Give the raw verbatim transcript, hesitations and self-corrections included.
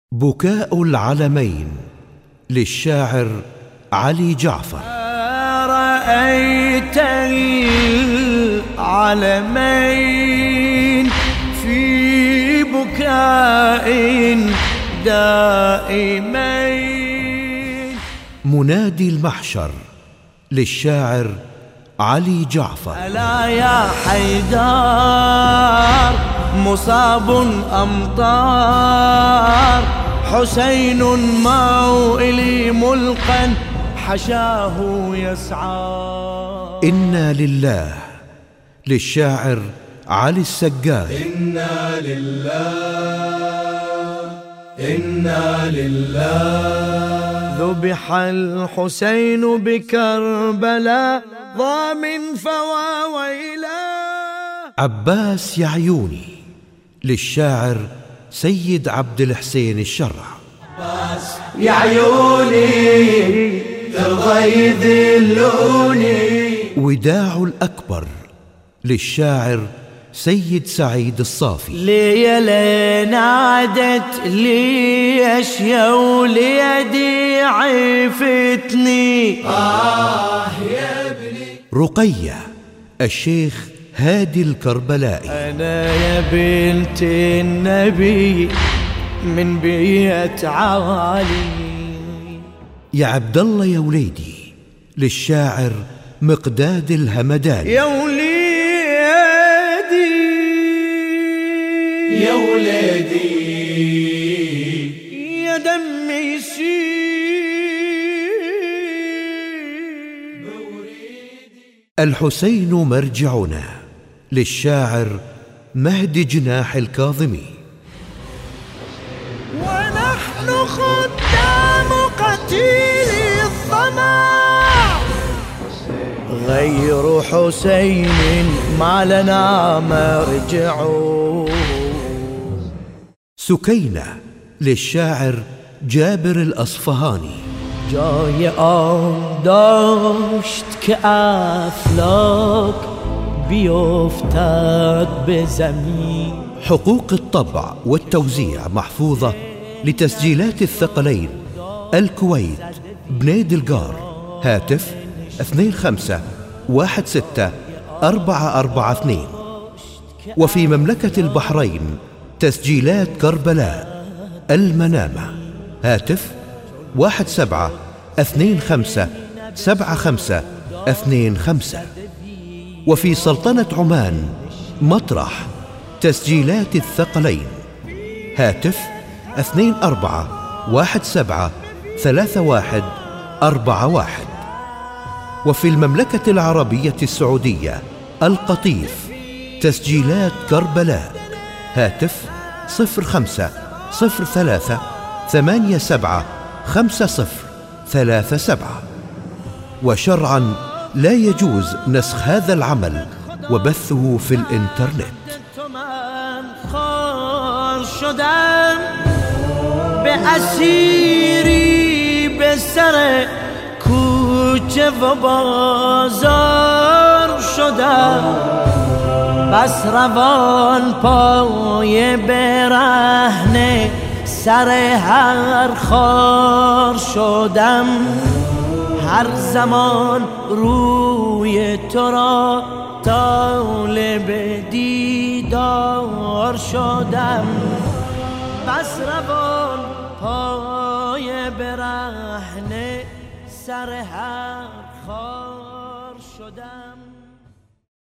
بكاء العلمين للشاعر علي جعفر. رأيت العلمين في بكاء دائمين. منادي المحشر للشاعر علي جعفر. ألا يا حيدار مصاب أمطار، حسين معه إلي ملقا حشاه يسعى. إنا لله للشاعر علي السجاد. إنا لله إنا لله. ذبح الحسين بكربلاء ضامن فواويلا. عباس يعيوني للشاعر سيد عبد الحسين الشرع. عباس يعيوني الغيظ اللوني. وداع الأكبر للشاعر سيد سعيد الصافي. ليلة نادت ليش يا وليدي عفتني، آه يا ابني. رقية الشيخ هادي الكربلائي. أنا يا بنت النبي من بيت عالي. يا عبد الله يا وليدي للشاعر مقداد الهمداني. يا وليدي يا وليدي يا دمي يسيل. الحسين مرجعنا للشاعر مهدي جناح الكاظمي. ونحن خدام قتيل الظما، غير حسين ما لنا مرجع. سكينة للشاعر جابر الأصفهاني. جای آن داشت که افلاک بیفتد به زمین. حقوق الطبع والتوزيع محفوظة لتسجيلات الثقلين الكويت بنيد القار. هاتف اثنين خمسة واحد ستة أربعة أربعة اثنين. وفي مملكة البحرين تسجيلات كربلاء المنامة. هاتف واحد سبعة اثنين خمسة سبعة خمسة اثنين خمسة. وفي سلطنة عمان مطرح تسجيلات الثقلين. هاتف اثنين أربعة واحد سبعة ثلاثة واحد أربعة واحد. وفي المملكة العربية السعودية القطيف تسجيلات كربلاء. هاتف صفر خمسة صفر ثلاثة ثمانية سبعة خمسة صفر ثلاثة سبعة. وشرعا لا يجوز نسخ هذا العمل وبثه في الإنترنت. شدم به اسیری به سر کوچه و بازار شدم، بس روان پای برهنه سر هر خار شدم. هر زمان روی تو را طالب دیدار شدم، بس روان پای برهنه سر هر خار شدم.